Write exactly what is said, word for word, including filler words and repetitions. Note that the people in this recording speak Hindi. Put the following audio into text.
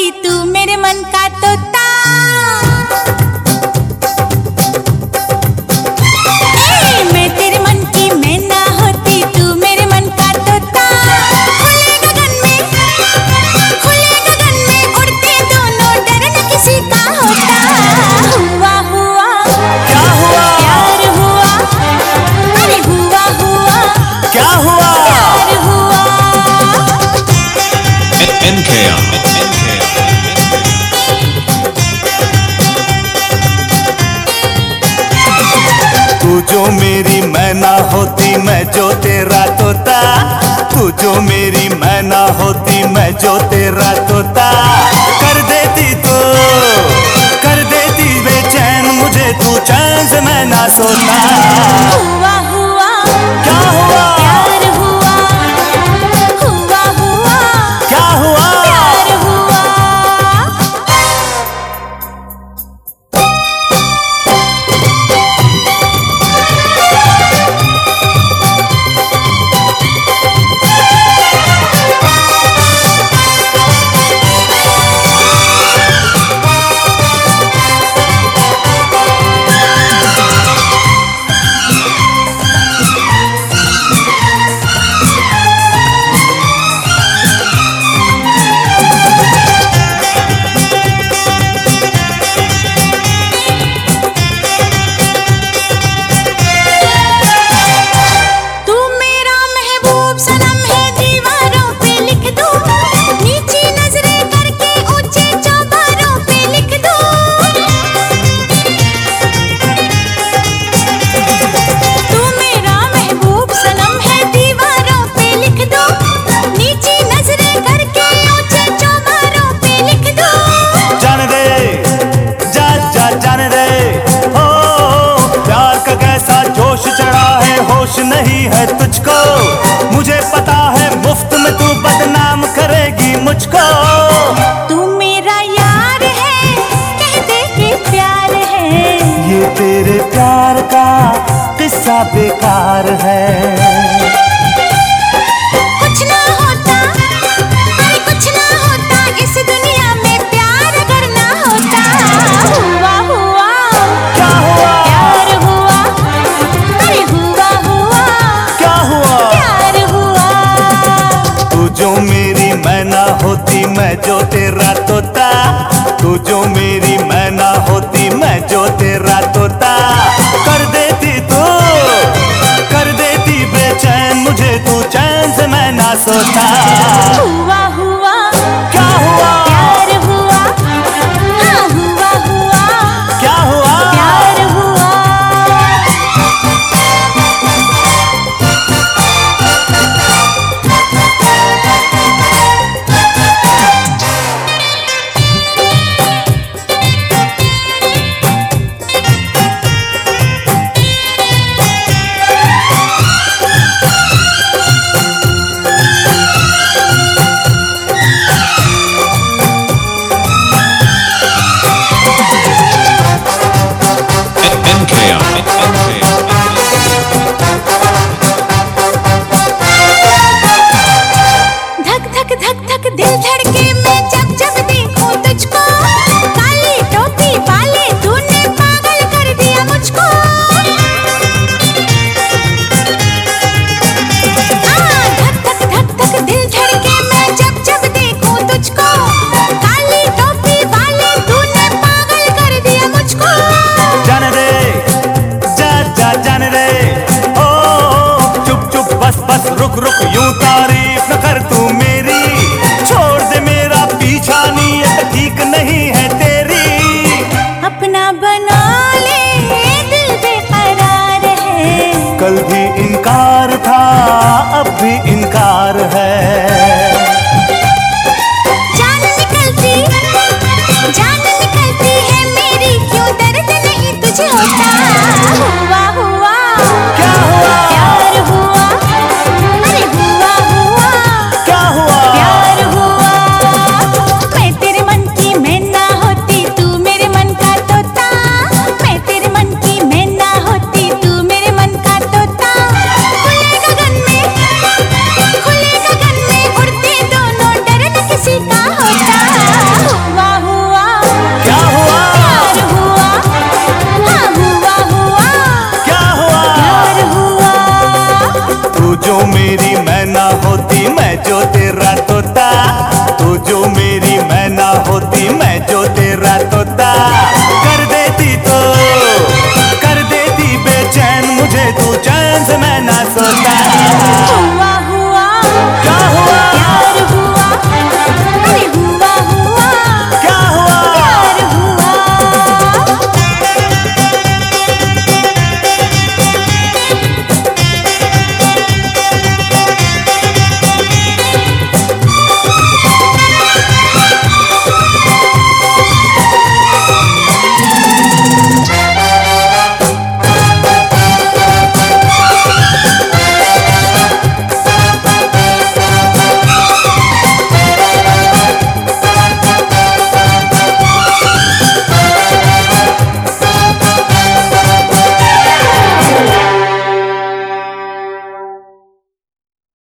होती तू मेरे मन का तोता। ए, मैं तेरे मन की मैना होती तू मेरे मन का तोता। खुले गगन में खुले गगन में उड़ते दोनों, डर न किसी का होता। हुआ हुआ क्या हुआ? प्यार हुआ, अरे हुआ हुआ क्या हुआ? प्यार हुआ। N K R. तू जो मेरी मैना होती मैं जो तेरा तोता। तू जो मेरी मैना होती मैं जो तेरा तोता। कर देती तो कर देती बेचैन मुझे तू, चैन से मैं ना सोता। हुआ हुआ क्या हुआ? प्यार हुआ, हुआ हुआ क्या हुआ? प्यार हुआ। तू मेरा महबूब सनम है, दीवारों पे लिख दूं। नीची नजरें करके ऊंचे चौबारों पे लिख दूं। तू मेरा महबूब सनम है, दीवारों पे लिख दूं। नीची नजरें करके ऊंचे चौबारों पे लिख दूं। जान दे जा जा जान दे हो, प्यार का कैसा जोश चढ़ा है, होश नहीं है तुझको। मुझे पता है मुफ्त में तू बदनाम करेगी मुझको। तू मेरा यार है, कह दे के प्यार है। ये तेरे प्यार का किस्सा बेकार है। कुछ ना होता, अरे कुछ ना होता इस दुनिया में, प्यार अगर ना होता। हुआ हुआ क्या हुआ? प्यार हुआ, अरे हुआ हुआ क्या हुआ? प्यार हुआ। तू जो मेरी मैना होती मैं जो तेरा तोता। तू जो मेरी मैना होती मैं जो तेरा तोता। कर देती तू कर देती बेचैन मुझे तू, चैन से मैं ना सोता। हुआ हुआ क्या हुआ? प्यार हुआ, हाँ हुआ हुआ क्या हुआ? प्यार हुआ। होती मैं